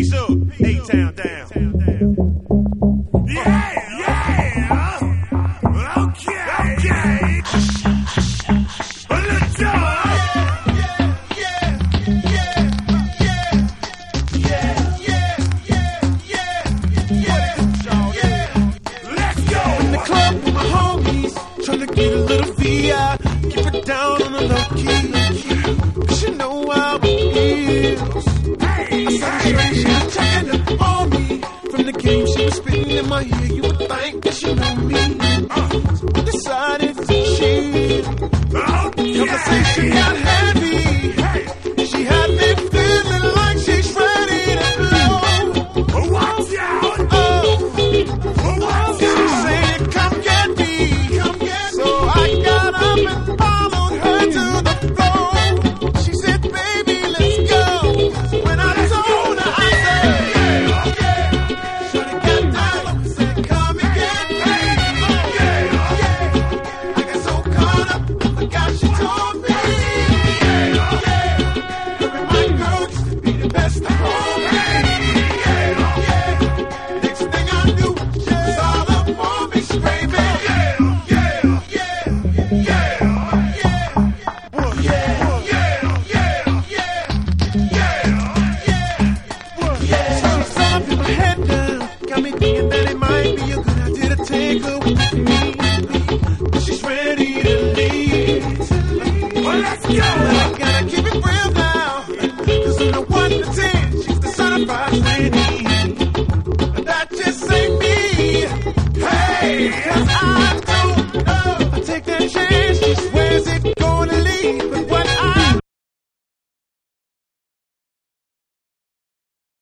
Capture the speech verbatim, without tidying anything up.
Peace up, A-Town down. Yeah, yeah. Okay, okay. Let's go. Tryna get a little V I, keep it down on the low key. Cause you know how it feels. I saw the straight, she was checking up on me. From the game, she was spitting in my ear. You would think that she knew me. Uh, so I decided to cheat. Okay. Conversation got heavy. She had me feeling like she's ready to blow. Watch out! Oh, watch out! She said, come get me. Come get me. So I got up and followed her to the floor. She said, baby, let's go. When I told her, I said, yeah, yeah. Shorty got down, said, come and get me. Yeah, yeah. I got so caught up, I forgot she told me. Yeah, yeah. Her and my girl used to be the best of all me. Yeah, yeah. Next thing I knew, she was all up on me, screaming. Got me thinking that it might be a good idea to take her with me. She's ready to leave. Well, let's go. I gotta keep it real now. Cause on the one to ten, she's the certified.